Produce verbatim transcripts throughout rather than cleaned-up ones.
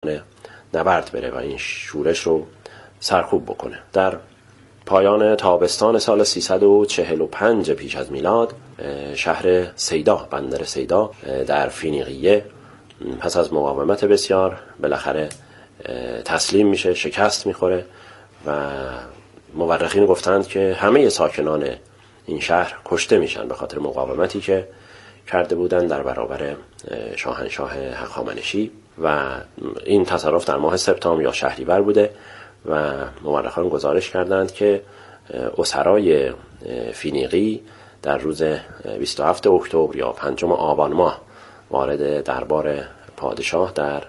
نبرد بره و این شورش رو سرکوب بکنه. در پایان تابستان سال سیصد و چهل و پنج پیش از میلاد شهر سیدا، بندر سیدا در فینیقیه پس از مقاومت بسیار بالاخره تسلیم میشه، شکست میخوره و مورخین گفتند که همه ساکنان این شهر کشته میشن به خاطر مقاومتی که کرده بودند در برابر شاهنشاه هخامنشی و این تصرف در ماه سپتامبر یا شهریور بوده و مورخان گزارش کردند که اسرای فینیقی در روز بیست و هفتم اکتبر یا پنجم آبان ماه وارد دربار پادشاه در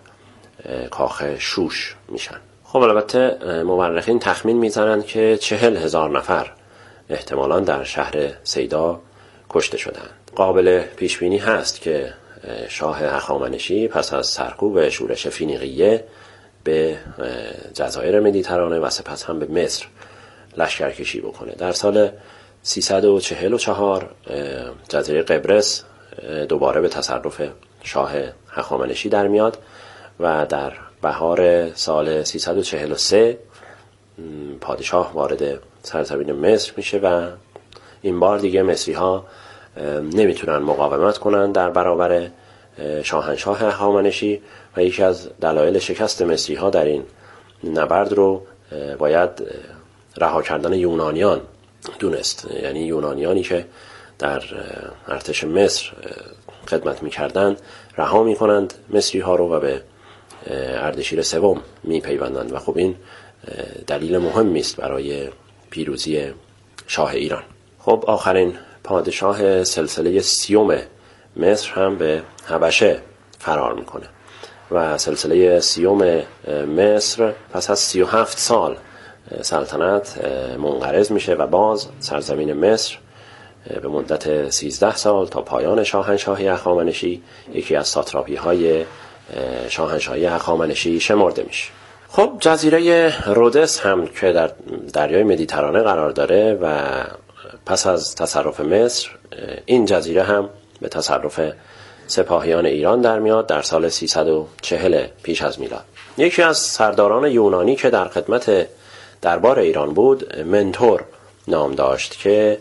کاخ شوش میشن. خب البته مورخین تخمین میزنند که چهل هزار نفر احتمالاً در شهر سیدا کشته شدند. قابل پیش بینی هست که شاه هخامنشی پس از سرکوب شورش فینیقیه به جزایر مدیترانه و سپس هم به مصر لشکرکشی بکنه. در سال سیصد و چهل و چهار جزیره قبرس دوباره به تصرف شاه هخامنشی در میاد و در بهار سال سیصد و چهل و سه پادشاه وارد سرزمین مصر میشه و این بار دیگه مصری ها نمیتونن مقاومت کنن در برابر شاهنشاه هخامنشی و یکی از دلایل شکست مصری ها در این نبرد رو باید رها کردن یونانیان دونست. یعنی یونانیانی که در ارتش مصر خدمت میکردن رها میکنند مصری ها رو و به اردشیر سوم میپیوندند و خب این دلیل مهمی است برای پیروزی شاه ایران. خب آخرین پادشاه سلسله سیوم مصر هم به حبشه فرار میکنه و سلسله سیوم مصر پس از سی و هفت سال سلطنت منقرض میشه و باز سرزمین مصر به مدت سیزده سال تا پایان شاهنشاهی هخامنشی یکی از ساتراپی های شاهنشاهی هخامنشی شمرده میشه. خب جزیره رودس هم که در دریای مدیترانه قرار داره و پس از تصرف مصر این جزیره هم به تصرف سپاهیان ایران در میاد در سال سیصد و چهل پیش از میلاد. یکی از سرداران یونانی که در خدمت دربار ایران بود منتور نام داشت که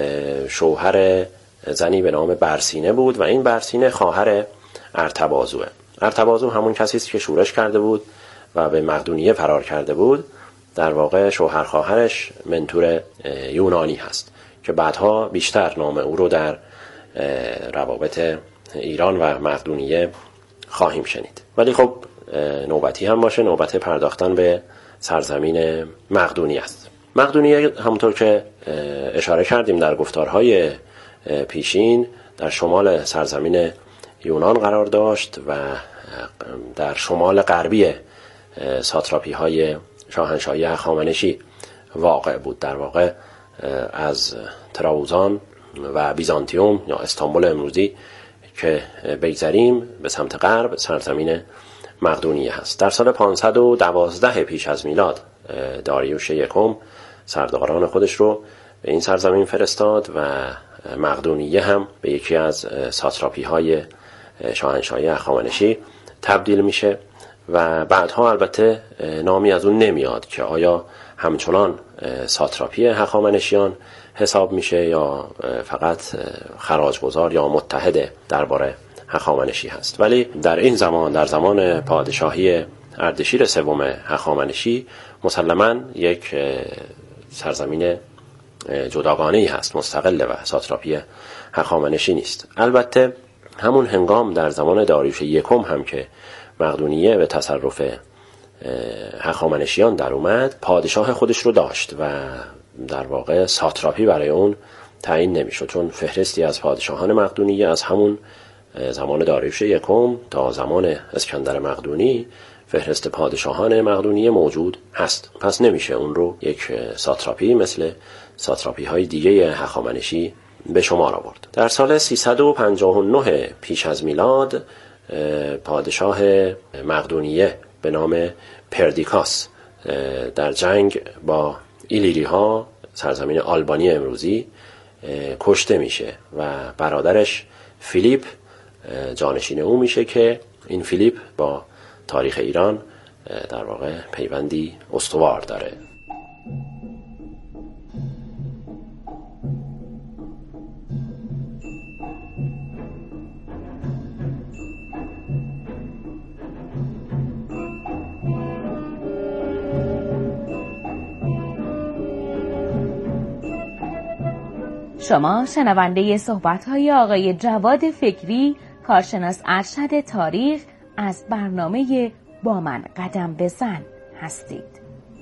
شوهر زنی به نام برسینه بود و این برسینه خواهر ارتبازوه. ارتبازو همون کسی است که شورش کرده بود و به مقدونیه فرار کرده بود. در واقع شوهر خواهرش منتور یونانی هست که بعدها بیشتر نام او رو در روابط ایران و مقدونیه خواهیم شنید. ولی خب نوبتی هم باشه، نوبت پرداختن به سرزمین مقدونیه است. مقدونیه همونطور که اشاره کردیم در گفتارهای پیشین در شمال سرزمین یونان قرار داشت و در شمال غربی ساتراپی های شاهنشاهی هخامنشی واقع بود. در واقع از تراوزان و بیزانتیوم یا استانبول امروزی که بگذریم به سمت غرب سرزمین مقدونیه هست. در سال پانصد و دوازده پیش از میلاد داریوش یکم سرداران خودش رو به این سرزمین فرستاد و مقدونیه هم به یکی از ساتراپی های شاهنشاهی هخامنشی تبدیل میشه و بعدها البته نامی از اون نمیاد که آیا همچنان ساتراپی هخامنشیان حساب میشه یا فقط خراجگزار یا متحد دربار هخامنشی هست. ولی در این زمان در زمان پادشاهی اردشیر سوم هخامنشی مسلماً یک سرزمین جداگانه‌ای هست، مستقله و ساتراپی هخامنشی نیست. البته همون هنگام در زمان داریوش یکم هم که مقدونیه به تصرف هخامنشیان در اومد پادشاه خودش رو داشت و در واقع ساتراپی برای اون تعیین نمیشد، چون فهرستی از پادشاهان مقدونیه از همون زمان داریوش یکم تا زمان اسکندر مقدونی فهرست پادشاهان مقدونیه موجود هست. پس نمیشه اون رو یک ساتراپی مثل ساتراپی های دیگه هخامنشی به شمار آورد. در سال سیصد و پنجاه و نه پیش از میلاد پادشاه مقدونیه به نام پردیکاس در جنگ با ایلیری ها سرزمین آلبانی امروزی کشته میشه و برادرش فیلیپ جانشین او میشه که این فیلیپ با تاریخ ایران در واقع پیوندی استوار داره. شما شنونده صحبت‌های آقای جواد فکری، کارشناس ارشد تاریخ از برنامه با من قدم بزن هستید.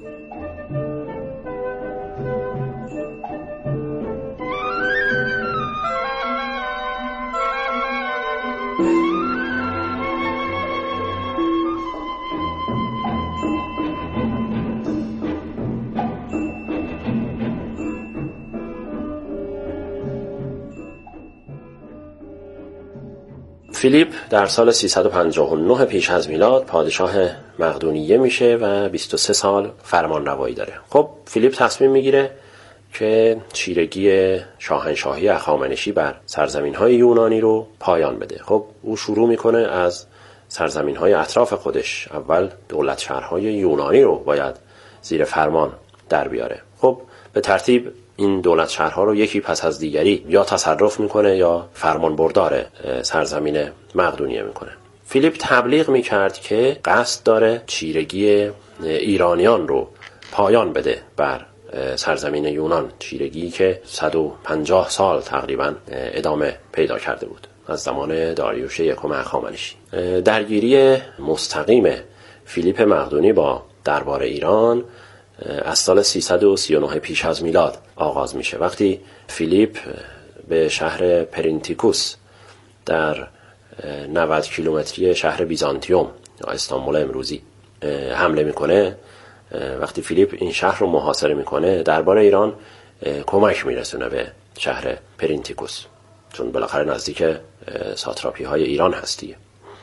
فیلیپ در سال سیصد و پنجاه و نه پیش از میلاد پادشاه مقدونیه میشه و بیست و سه سال فرمان روایی داره. خب فیلیپ تصمیم میگیره که چیرگی شاهنشاهی هخامنشی بر سرزمین‌های یونانی رو پایان بده. خب او شروع میکنه از سرزمین‌های اطراف خودش. اول دولت شهرهای یونانی رو باید زیر فرمان در بیاره. خب به ترتیب این دولت شهرها رو یکی پس از دیگری یا تصرف میکنه یا فرمان بردار سرزمین مقدونیه میکنه. فیلیپ تبلیغ میکرد که قصد داره چیرگی ایرانیان رو پایان بده بر سرزمین یونان، چیرگی که صد و پنجاه سال تقریبا ادامه پیدا کرده بود از زمان داریوش یکم هخامنشی. درگیری مستقیم فیلیپ مقدونی با دربار ایران از سال سیصد و سی و نه پیش از میلاد آغاز میشه، وقتی فیلیپ به شهر پرینتیکوس در نود کیلومتری شهر بیزانتیوم یا استانبول امروزی حمله میکنه. وقتی فیلیپ این شهر رو محاصره میکنه، دربار ایران کمک میرسونه به شهر پرینتیکوس، چون بالاخره نزدیک ساتراپی های ایران هستیه.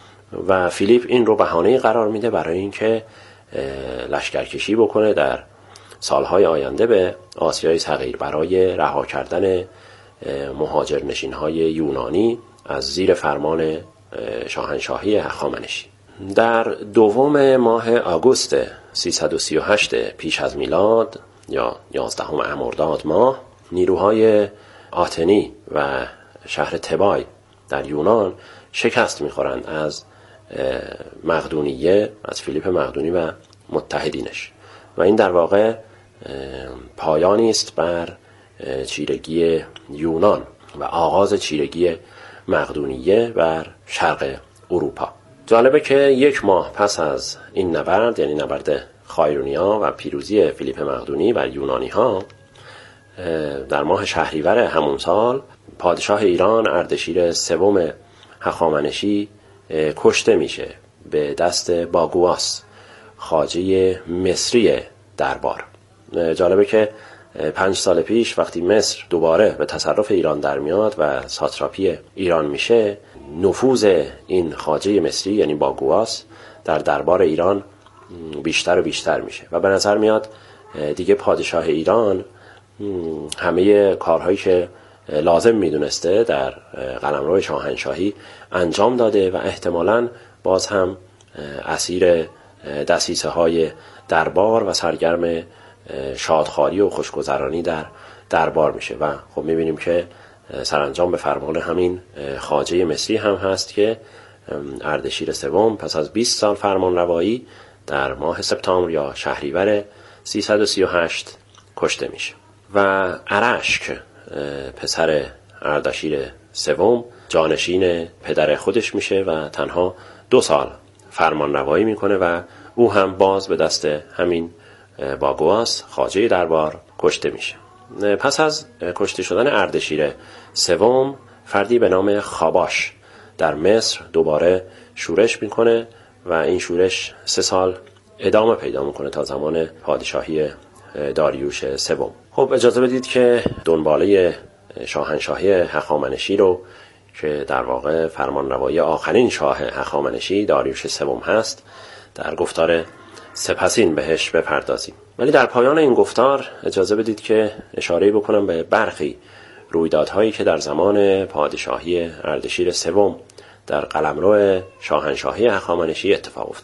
و فیلیپ این رو بهانه قرار میده برای اینکه لشکرکشی بکنه در سالهای آینده به آسیای صغیر برای رها کردن مهاجرنشین‌های یونانی از زیر فرمان شاهنشاهی هخامنشی. در دوم ماه آگوست سیصد و سی و هشت پیش از میلاد یا یازدهم امرداد ماه، نیروهای آتنی و شهر تبای در یونان شکست می‌خورند از مقدونیه، از فیلیپ مقدونی و متحدینش، و این در واقع پایانی است بر چیرگی یونان و آغاز چیرگی مقدونیه بر شرق اروپا. جالبه که یک ماه پس از این نبرد، یعنی نبرد خایرونیا و پیروزی فیلیپ مقدونی بر یونانی ها، در ماه شهریور همون سال پادشاه ایران اردشیر سوم هخامنشی کشته میشه به دست باگواس، خواجه مصری دربار. جالبه که پنج سال پیش وقتی مصر دوباره به تصرف ایران در میاد و ساتراپی ایران میشه، نفوذ این خواجه مصری یعنی باگواس در دربار ایران بیشتر و بیشتر میشه و به نظر میاد دیگه پادشاه ایران همه کارهایی که لازم میدونسته در قلمرو شاهنشاهی انجام داده و احتمالاً باز هم اسیر دسیسه های دربار و سرگرم شادخواری و خوشگذرانی در دربار میشه و خب میبینیم که سرانجام به فرمان همین خواجه مصری هم هست که اردشیر سوم پس از بیست سال فرمان روایی در ماه سپتامبر یا شهریور سیصد و سی و هشت کشته میشه. و ارشک پسر اردشیر سوم جانشین پدر خودش میشه و تنها دو سال فرمان روایی میکنه و او هم باز به دست همین باگواس خواجه دربار کشته میشه. پس از کشته شدن اردشیر سوم، فردی به نام خاباش در مصر دوباره شورش میکنه و این شورش سه سال ادامه پیدا میکنه تا زمان پادشاهی داریوش سوم. خب اجازه بدید که دنباله شاهنشاهی هخامنشی رو که در واقع فرمانروایی آخرین شاه هخامنشی داریوش سوم هست در گفتار سپسین بهش بپردازیم. ولی در پایان این گفتار اجازه بدید که اشاره بکنم به برخی رویدادهایی که در زمان پادشاهی اردشیر سوم در قلمرو شاهنشاهی هخامنشی اتفاق افتاده.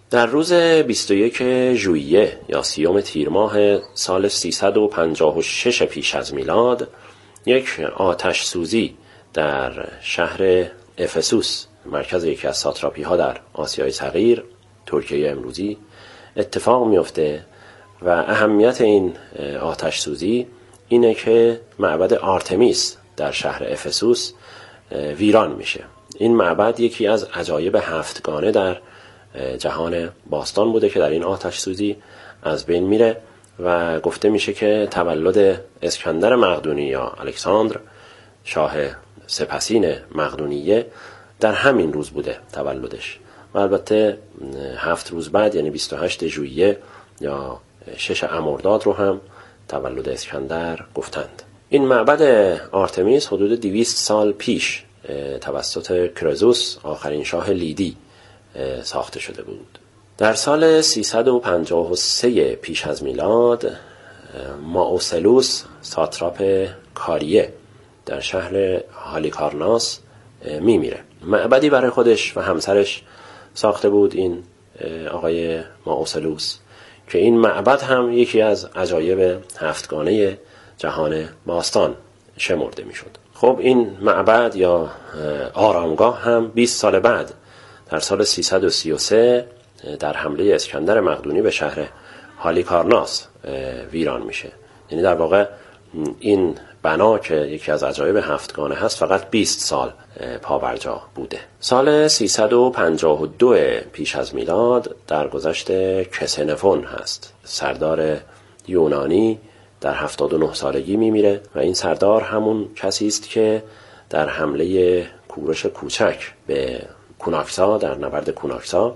در روز بیست و یک ژوئیه یا سیوم تیر ماه سال سیصد و پنجاه و شش پیش از میلاد یک آتش سوزی در شهر افسوس، مرکز یکی از ساتراپی ها در آسیای صغیر، ترکیه امروزی، اتفاق میفته و اهمیت این آتش سوزی اینه که معبد آرتمیس در شهر افسوس ویران میشه. این معبد یکی از عجایب هفتگانه در جهان باستان بوده که در این آتش سوزی از بین میره و گفته میشه که تولد اسکندر مقدونی یا الکساندر شاه سپسین مقدونیه در همین روز بوده تولدش و البته هفت روز بعد یعنی بیست و هشت ژوئیه یا شش امرداد رو هم تولد اسکندر گفتند. این معبد آرتمیس حدود دویست سال پیش توسط کرزوس آخرین شاه لیدی ساخته شده بود. در سال سیصد و پنجاه و سه پیش از میلاد ماوسلوس ساتراپ کاریه در شهر هالیکارناس میمیره. معبدی برای خودش و همسرش ساخته بود این آقای ماوسلوس که این معبد هم یکی از عجایب هفتگانه جهان باستان شمرده میشد. خب این معبد یا آرامگاه هم بیست سال بعد در سال سیصد و سی و سه در حمله اسکندر مقدونی به شهر هالیکارناس ویران میشه. یعنی در واقع این بنا که یکی از عجایب هفتگانه هست فقط بیست سال پابرجا بوده. سال سیصد و پنجاه و دو پیش از میلاد در گذشت کسنفون هست. سردار یونانی در هفتاد و نه سالگی میمیره و این سردار همون کسی است که در حمله کورش کوچک به کوناکسا در نبرد کوناکسا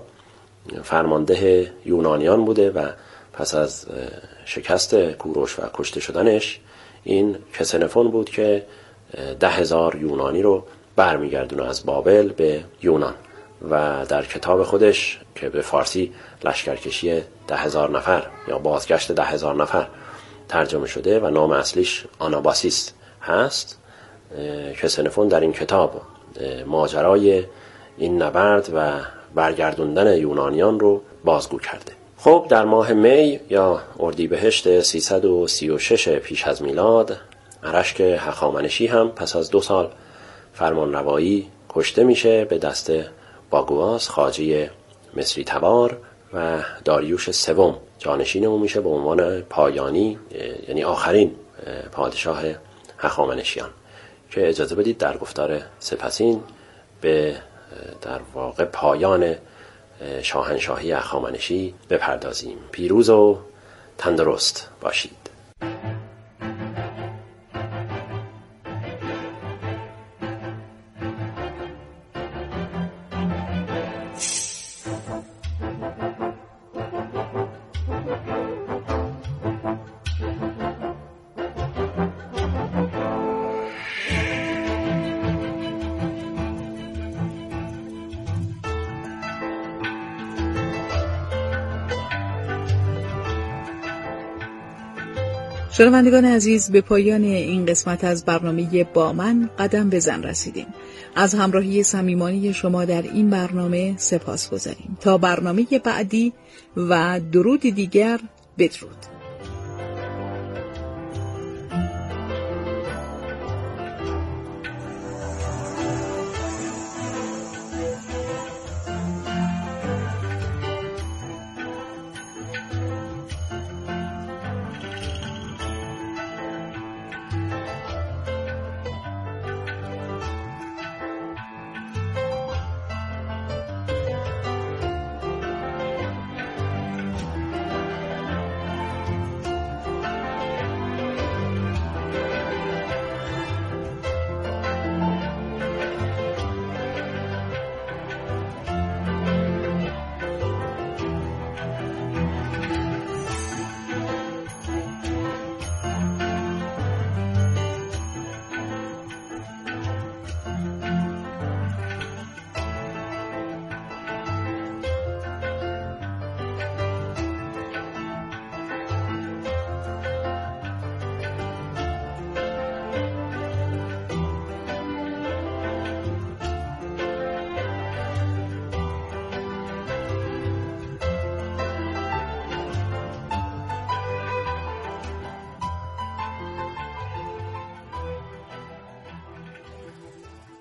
فرمانده یونانیان بوده و پس از شکست کوروش و کشته شدنش این کسنفون بود که ده هزار یونانی رو برمیگردونه از بابل به یونان و در کتاب خودش که به فارسی لشکرکشی ده هزار نفر یا بازگشت ده هزار نفر ترجمه شده و نام اصلیش آناباسیس هست، کسنفون در این کتاب ماجرای این نبرد و برگردوندن یونانیان رو بازگو کرده. خب در ماه می یا اردیبهشت سیصد و سی و شش پیش از میلاد ارشک هخامنشی هم پس از دو سال فرمانروایی کشته میشه به دست باگواس خواجه مصری تبار و داریوش سوم جانشین او میشه به عنوان پایانی یعنی آخرین پادشاه هخامنشیان که اجازه بدید در گفتار سپسین به در واقع پایان شاهنشاهی هخامنشی بپردازیم. پیروز و تندرست باشید. شنوندگان عزیز، به پایان این قسمت از برنامه با من قدم بزن رسیدیم. از همراهی صمیمانه شما در این برنامه سپاس گذاریم. تا برنامه بعدی و درود دیگر، بدرود.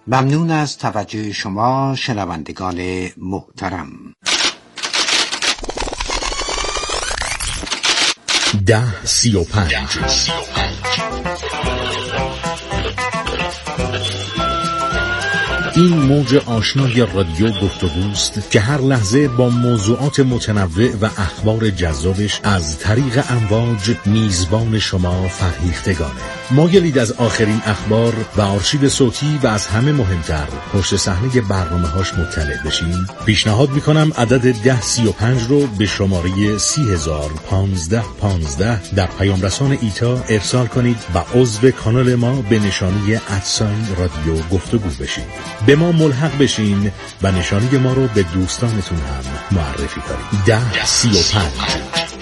ممنون از توجه شما شنوندگان محترم. ده سی و پنج این موج آشنای رادیو گفتگوست که هر لحظه با موضوعات متنوع و اخبار جذابش از طریق امواج میزبان شما فرهیختگانه. مایلید از آخرین اخبار و آرشیو صوتی و از همه مهمتر پشت صحنه برنامه‌هاش مطلع بشین؟ پیشنهاد میکنم عدد ده سی و پنج رو به شماره سی هزار پانزده پانزده در پیام رسان ایتا ارسال کنید و عضو کانال ما به نشانی ادساین رادیو گفتگو بشید. به ما ملحق بشین و نشانی ما رو به دوستانتون هم معرفی کنید. ده سی و پنج.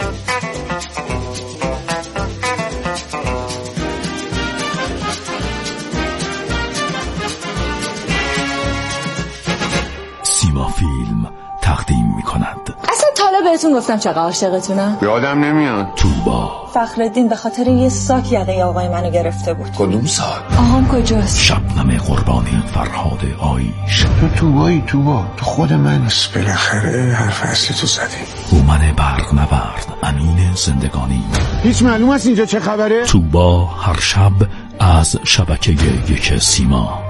سیما فیلم تقدیم می کند. اصلا تا حالا بهتون گفتم چقدر عاشقتونم؟ یادم نمیاد. توبا فخرالدین به خاطر یه ساک یقه آقای منو گرفته بود. کدوم ساک؟ آهام کجاست؟ شبنم قربانی، فرهاد آیش. تو توبایی توبا، تو خود من. بالاخره هر فصل تو زدی. هومن برق نورد، امین زندگانی. هیچ معلوم است اینجا چه خبره؟ توبا هر شب از شبکه یک سیما.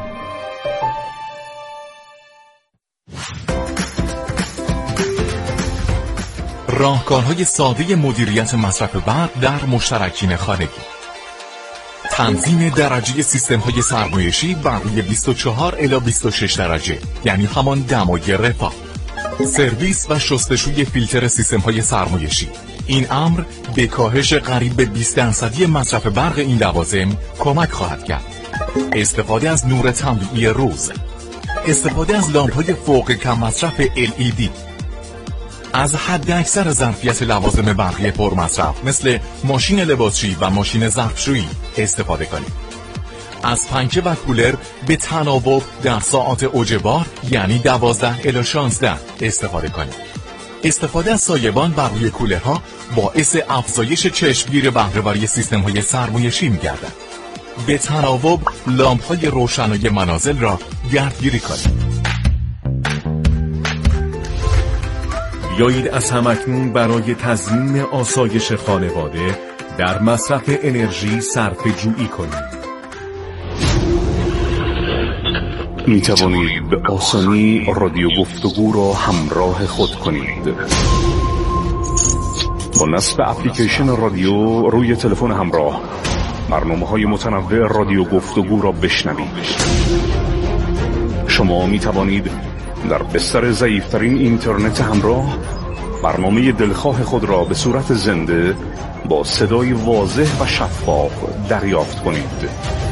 راهکارهای ساده مدیریت مصرف برق در مشترکین خانگی. تنظیم درجه سیستم‌های سرمایشی بر روی بیست و چهار الی بیست و شش درجه، یعنی همان دمای رفاه. سرویس و شستشوی فیلتر سیستم‌های سرمایشی. این امر به کاهش قریب به بیست درصدی مصرف برق این لوازم کمک خواهد کرد. استفاده از نور طبیعی روز. استفاده از لامپ‌های فوق کم مصرف ال ای دی. از حد اکثر ظرفیت لوازم برقی پرمصرف مثل ماشین لباسشویی و ماشین ظرفشویی استفاده کنید. از پنکه و کولر به تناوب در ساعات اوج بار یعنی دوازده الی شانزده استفاده کنید. استفاده از سایبان بر روی کولرها باعث افزایش چشمگیر بهره‌وری سیستم‌های سرمایشی می‌گردد. به تناوب لامپ‌های روشنای منازل را گردگیری کنید. بیایید از همکنون برای تضمین آسایش خانواده در مصرف انرژی صرفه جویی کنید. می توانید به آسانی رادیو گفتگو را همراه خود کنید. با نصب اپلیکیشن رادیو روی تلفن همراه برنامه‌های متنوع رادیو گفتگو را بشنوید. شما می توانید در بستر ضعیف‌ترین اینترنت همراه برنامه دلخواه خود را به صورت زنده با صدای واضح و شفاف دریافت کنید.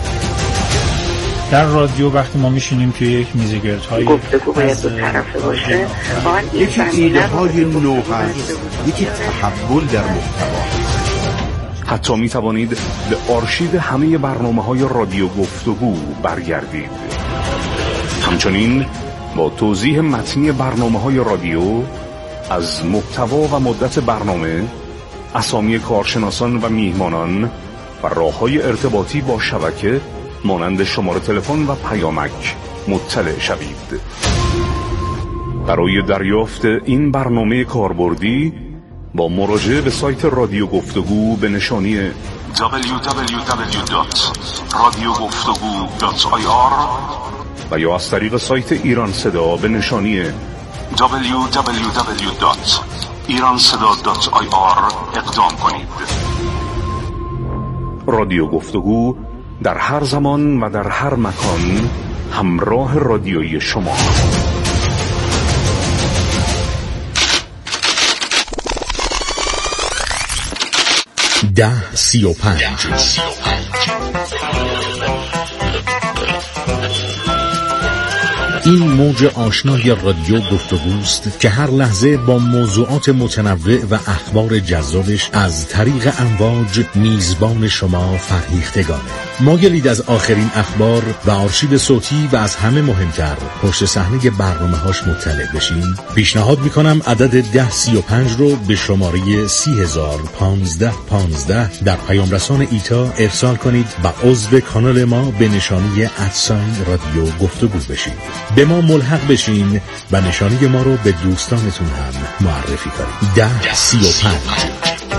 در رادیو وقتی ما میشینیم توی یک میزگردهای گفتگو باید دو طرفه باشه، یکی ایده های نو هست، یکی تحول در محتوا. حتی می توانید به آرشیو همه برنامه های رادیو گفتگو برگردید. همچنین با توضیح متنی برنامه های رادیو از محتوا و مدت برنامه، اسامی کارشناسان و میهمانان و راه‌های ارتباطی با شبکه مانند شماره تلفن و پیامک مطلع شوید. برای دریافت این برنامه کاربردی با مراجعه به سایت رادیو گفتگو به نشانی دبلیو دبلیو دبلیو دات رادیو گفتگو دات آی آر و یا از طریق سایت ایران صدا به نشانی دبلیو دبلیو دبلیو دات ایران صدا دات آی آر اقدام کنید. رادیو گفتگو در هر زمان و در هر مکان همراه رادیویی شما. ده سی و پنج. این موج آشنای رادیو گفتگوست که هر لحظه با موضوعات متنوع و اخبار جذابش از طریق امواج میزبان شما فرهیختگانه. مایلید از آخرین اخبار و آرشیو صوتی و از همه مهمتر پشت صحنه برنامه‌هاش مطلع بشین؟ پیشنهاد میکنم عدد ده سی و پنج رو به شماره سی هزار پانزده پانزده در پیام رسان ایتا ارسال کنید و عضو کانال ما به نشانی ادساین رادیو گفتگو بشید. به ما ملحق بشین و نشانی ما رو به دوستانتون هم معرفی کنید. ده سی و پنج.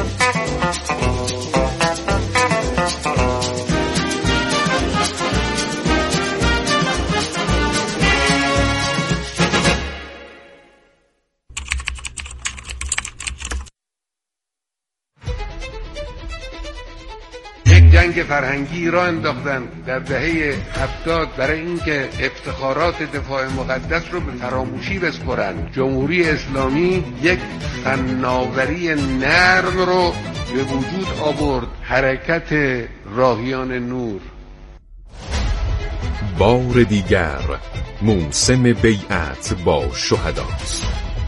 جنگ فرهنگی را انداختن در دهه هفتاد برای اینکه افتخارات دفاع مقدس رو به فراموشی بسپرن. جمهوری اسلامی یک فناوری نرم رو به وجود آورد، حرکت راهیان نور. بار دیگر موسم بیعت با شهداست.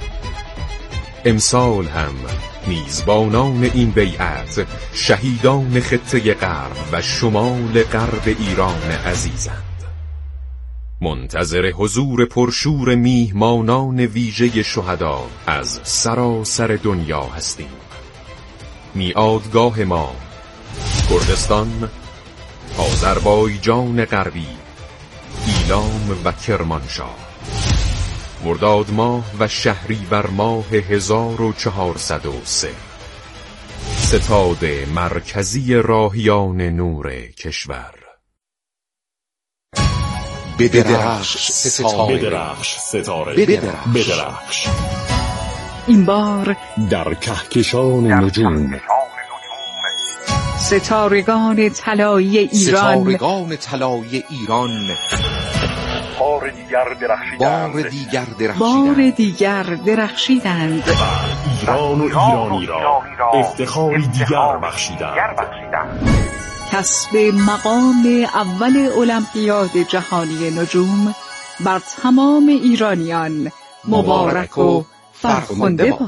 امسال هم میزبانان این بیعت شهیدان خطه غرب و شمال غرب ایران عزیزند. منتظر حضور پرشور میهمانان ویژه شهدا از سراسر دنیا هستیم. میعادگاه ما کردستان، آذربایجان غربی، ایلام و کرمانشاه. مرداد ماه و شهریور ماه هزار و چهارصد و سه. ستاد مرکزی راهیان نور کشور. بدرخش ستاره، بدرخش ستاره، بدرخش. این بار در کهکشان نجوم ستارگان طلایی ایران، ستارگان طلایی ایران بار دیگر درخشیدند، بار دیگر درخشیدند، بار دیگر درخشیدند. ایران و ایرانی را افتخاری دیگر بخشیدند. کسب مقام اول المپیاد جهانی نجوم بر تمام ایرانیان مبارک و فرخنده باد.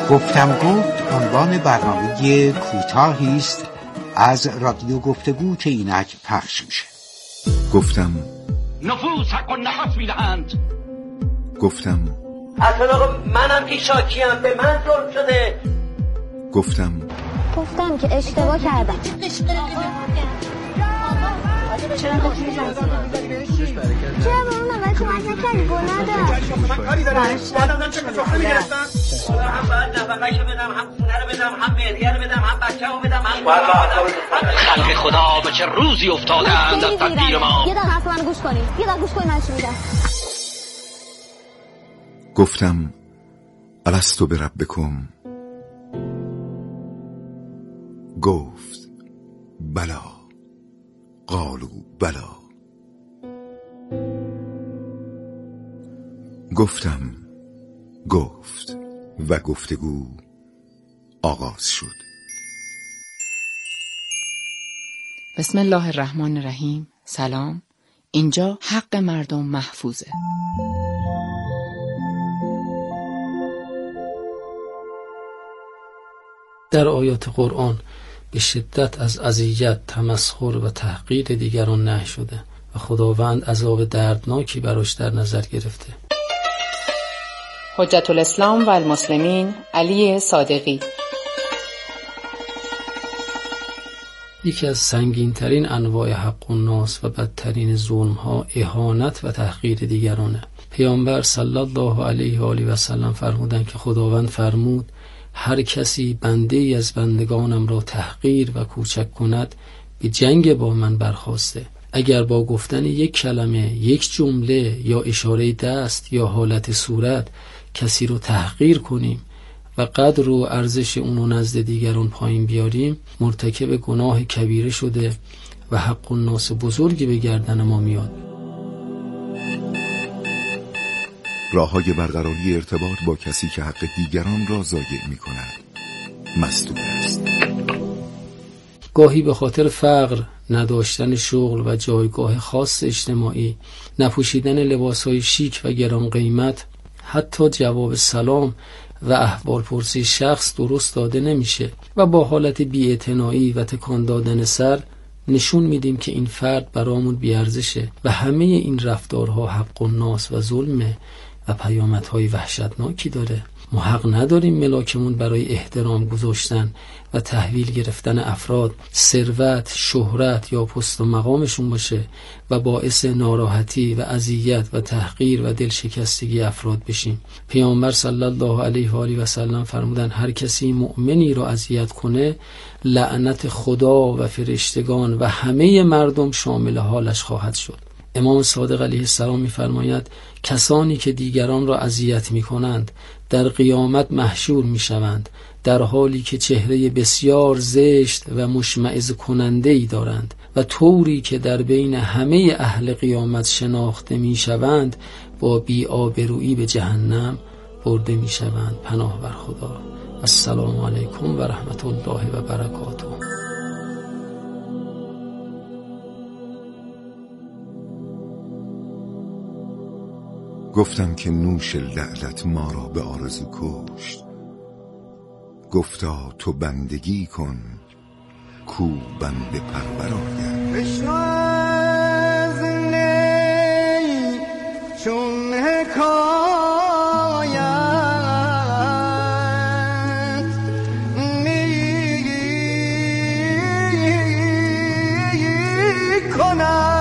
گفتم گفت عنوان برنامه کوتاهی است از رادیو گفتگو که اینک پخش میشه. گفتم نفوس حق و نفس میدهند. گفتم اصلا آقا منم که شاکیم، به من ظلم شده. گفتم گفتم که اشتباه کردم. چرا به اون اول کمک نکردی؟ گل ندارم. من کاری دارم. بعدم چه کسافه میگرفتن؟ هم باید نفقهشو بدم، هم خونه رو بدم، هم مهریه رو بدم، هم بچه رو بدم، هم خلق خدا به چه روزی افتادند از تقدیر ما. یه دقیقه حرف من گوش کنید. یه دقیقه گوش کنید من چی میگم. گفتم الستو بربکم. گفت بلا. قالوا بلا. گفتم گفت و گفتگو آغاز شد. بسم الله الرحمن الرحیم. سلام. اینجا حق مردم محفوظه. در آیات قرآن به شدت از اذیت، تمسخر و تحقیر دیگران نهی شده و خداوند عذاب دردناکی براش در نظر گرفته. حجت الاسلام و المسلمین علی صادقی. یکی از سنگین ترین انواع حق الناس و بدترین ظلم ها اهانت و تحقیر دیگرانه. پیامبر صلی الله علیه و آله و سلم فرمودند که خداوند فرمود هر کسی بنده ای از بندگانم را تحقیر و کوچک کند به جنگ با من برخاسته. اگر با گفتن یک کلمه، یک جمله یا اشاره دست یا حالت صورت کسی رو تحقیر کنیم و قدر و ارزش اونو نزد دیگران پایین بیاریم، مرتکب گناه کبیره شده و حق الناس بزرگی به گردن ما میاد. راه‌های برقراری ارتباط با کسی که حق دیگران را ضایع می‌کند مسدود است. گاهی به خاطر فقر، نداشتن شغل و جایگاه خاص اجتماعی، نپوشیدن لباس‌های شیک و گران قیمت، حتی جواب سلام و احوال پرسی شخص درست داده نمیشه و با حالت بی‌اعتنایی و تکان دادن سر نشون میدیم که این فرد برامون بی‌ارزشه و همه این رفتارها حق الناس و ظلمه و پیامدهای وحشتناکی داره. ما حق نداریم ملاکمون برای احترام گذاشتن و تحویل گرفتن افراد ثروت، شهرت یا پست و مقامشون باشه و باعث ناراحتی و اذیت و تحقیر و دلشکستگی افراد بشیم. پیامبر صلی الله علیه و آله و سلم فرمودن هر کسی مؤمنی را اذیت کنه لعنت خدا و فرشتگان و همه مردم شامل حالش خواهد شد. امام صادق علیه السلام می‌فرماید کسانی که دیگران را اذیت می‌کنند در قیامت محشور می‌شوند در حالی که چهره بسیار زشت و مشمئز کننده‌ای دارند و طوری که در بین همه اهل قیامت شناخته می‌شوند با بی‌آبرویی به جهنم برده می‌شوند. پناه بر خدا. السلام علیکم و رحمت الله و برکاته. گفتم که نوش لعلت ما را به آرزو کشت. گفتا تو بندگی کن کو بنده پرور آید. بشنو از نی چون حکایت می کنم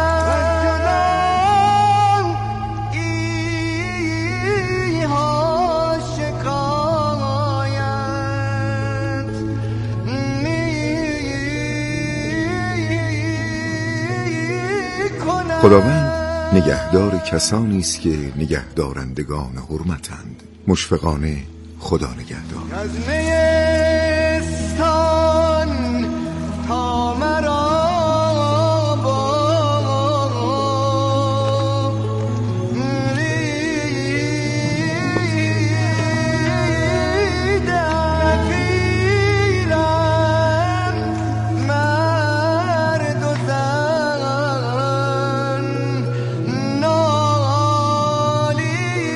خداوند نگهدار کسانی است که نگهدارندگان حرمتند. مشفقانه خدا نگهدار.